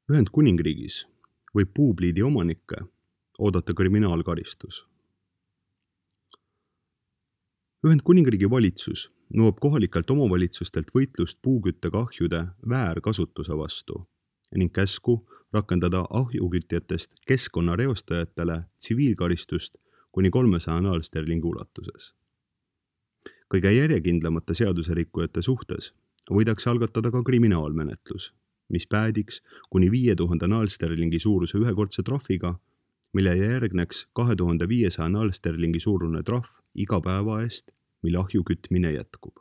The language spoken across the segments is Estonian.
Ühendkuningriigis võib puupliidi omanikke oodata kriminaalkaristus. Ühendkuningriigi valitsus nõuab kohalikelt omavalitsustelt võitlust puuküttekahjude väärkasutuse vastu ning käsku rakendada ahjukütjatest keskkonnareostajatele tsiviilkaristust kuni 300 naalsterlingi ulatuses. Kõige järjekindlamate seaduserikkujate suhtes võidakse algatada ka kriminaalmenetlus, mis päädiks kuni 5000 naalsterlingi suuruse ühekordse trahviga, mille järgneks 2500 naalsterlingi suurune trahv iga päeva eest, mil ahju kütmine jätkub.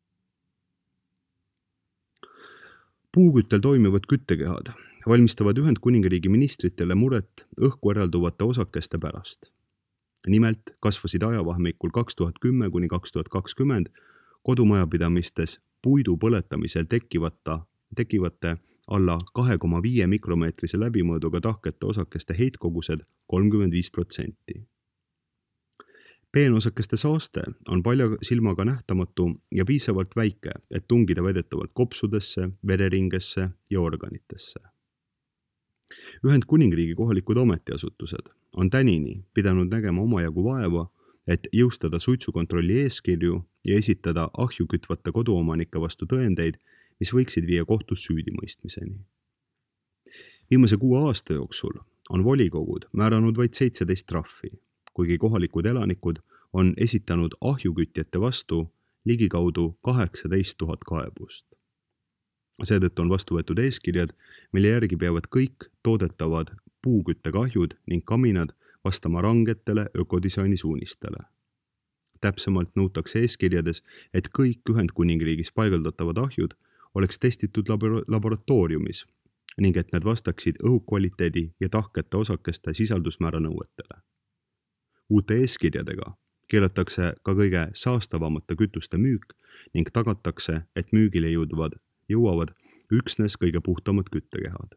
Puuküttel toimivad küttekehad valmistavad Ühendkuningriigi ministritele muret õhku eralduvate osakeste pärast. Nimelt kasvasid ajavahmikul 2010 kuni 2020 kodumajapidamistes puidu põletamisel tekivate alla 2,5 mikromeetrise läbimõõduga tahkete osakeste heitkogused 35%. Peenosakeste saaste on palja silmaga nähtamatu ja piisavalt väike, et tungida väidetavalt kopsudesse, vereringesse ja organitesse. Ühendkuningriigi kohalikud ametiasutused on tänini pidanud nägema omajagu vaeva, et jõustada suitsukontrolli eeskirju ja esitada ahju kütvate koduomanike vastu tõendeid, mis võiksid viia kohtus süüdimõistmiseni. Viimase 6 aasta jooksul on volikogud määranud vaid 17 trahvi, kuigi kohalikud elanikud on esitanud ahjukütjate vastu ligikaudu 18 000 kaebust. Seetõttu on vastu võetud eeskirjad, mille järgi peavad kõik toodetavad puuküttekahjud ning kaminad vastama rangetele ökodisaini suunistele. Täpsemalt nõutakse eeskirjades, et kõik Ühendkuningriigis paigaldatavad ahjud oleks testitud laboratooriumis ning et need vastaksid õhukvaliteedi ja tahkete osakeste sisaldusmäära nõuetele. Uute eeskirjadega keelatakse ka kõige saastavamate kütuste müük ning tagatakse, et müügile jõuavad üksnes kõige puhtamad küttekehad.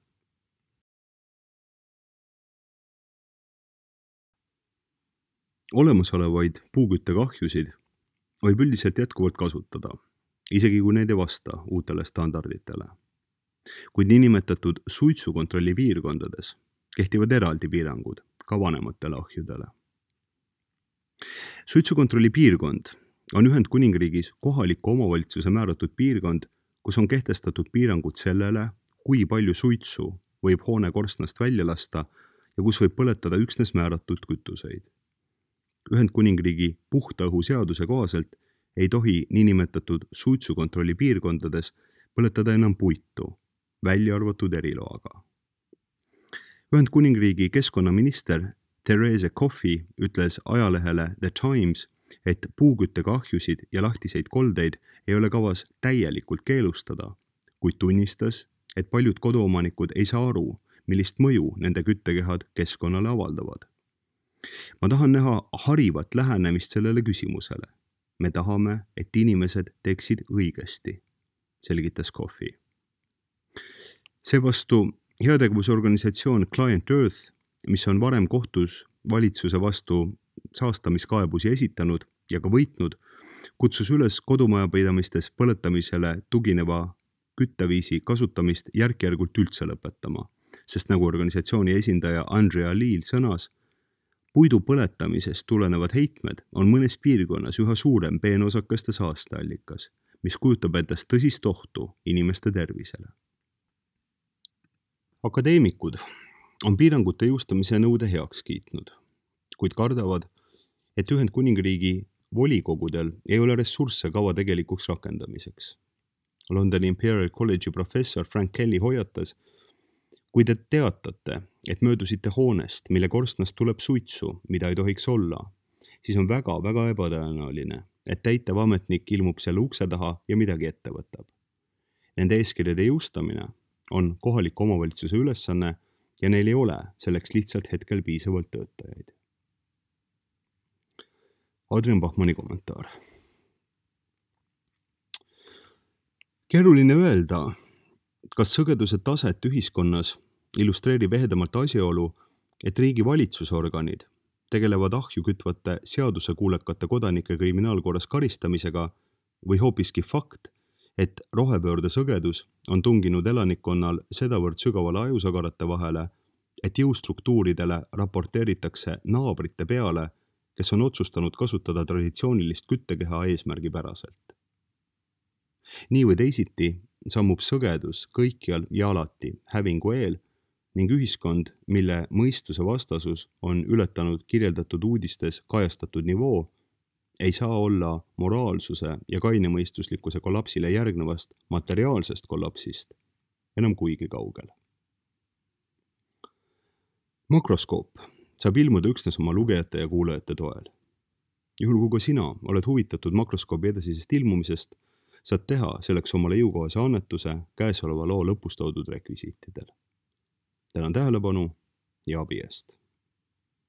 Olemasolevaid puuküttekahjusid võib üldiselt jätkuvalt kasutada, isegi kui need ei vasta uutele standarditele. Kuid niinimetatud suitsukontrolli piirkondades kehtivad eraldi piirangud ka vanematele ahjudele. Suitsukontrolli piirkond on Ühendkuningriigis kohaliku omavalitsuse määratud piirkond, kus on kehtestatud piirangud sellele, kui palju suitsu võib hoone korstnast välja lasta ja kus võib põletada üksnes määratud kütuseid. Ühendkuningriigi puhta õhu seaduse kohaselt ei tohi niinimetatud suitsukontrolli piirkondades põletada enam puitu, välja arvatud eriloaga. Ühendkuningriigi keskkonnaminister Theresa Coffey ütles ajalehele The Times, et puuküttekahjusid ja lahtiseid koldeid ei ole kavas täielikult keelustada, kuid tunnistas, et paljud koduomanikud ei saa aru, millist mõju nende küttekehad keskkonnale avaldavad. Ma tahan näha harivat lähenemist sellele küsimusele. Me tahame, et inimesed teeksid õigesti, selgitas Coffey. Seevastu heategevusorganisatsioon Client Earth, mis on varem kohtus valitsuse vastu saastamiskaebusi esitanud ja ka võitnud, kutsus üles kodumajapidamistes põletamisele tugineva kütteviisi kasutamist järk-järgult üldse lõpetama, sest nagu organisatsiooni esindaja Andrea Liil sõnas, puidu põletamisest tulenevad heitmed on mõnes piirkonnas üha suurem peenosakeste saasteallikas, mis kujutab endast tõsist ohtu inimeste tervisele. Akadeemikud on piirangute jõustamise nõude heaks kiitnud, kuid kardavad, et Ühendkuningriigi volikogudel ei ole ressursse kava tegelikuks rakendamiseks. Londoni Imperial College'i professor Frank Kelly hoiatas, kui te teatate, et möödusite hoonest, mille korstnast tuleb suitsu, mida ei tohiks olla, siis on väga ebatõenäoline, et täitevametnik ilmub selle ukse taha ja midagi ette võtab. Nende eeskirjade jõustamine on kohaliku omavalitsuse ülesanne ja neil ei ole selleks lihtsalt hetkel piisavalt töötajaid. Adrian Bachmanni kommentaar. Keeruline öelda, kas sõgeduse taset ühiskonnas illustreerib ehedamalt asjaolu, et riigi valitsusorganid tegelevad ahju kütvate seadusekuulekate kodanike kriminaalkorras karistamisega või hoopiski fakt, et rohepöörde sõgedus on tunginud elanikkonnal sedavõrd sügavale ajusagarate vahele, et jõustruktuuridele raporteeritakse naabrite peale, kes on otsustanud kasutada traditsioonilist küttekeha eesmärgipäraselt. Nii või teisiti sammub sõgedus kõikjal ja alati hävingu eel ning ühiskond, mille mõistuse vastasus on ületanud kirjeldatud uudistes kajastatud nivoo, ei saa olla moraalsuse ja kainemõistuslikkuse kollapsile järgnevast materiaalsest kollapsist enam kuigi kaugel. Makroskoop saab ilmuda üksnes oma lugejate ja kuulajate toel. Juhul kui ka sina oled huvitatud makroskoobi edasisest ilmumisest, saad teha selleks omale jõukohase annetuse käesoleva loo lõpus toodud rekvisiitidel. Tänan tähelepanu ja abi eest!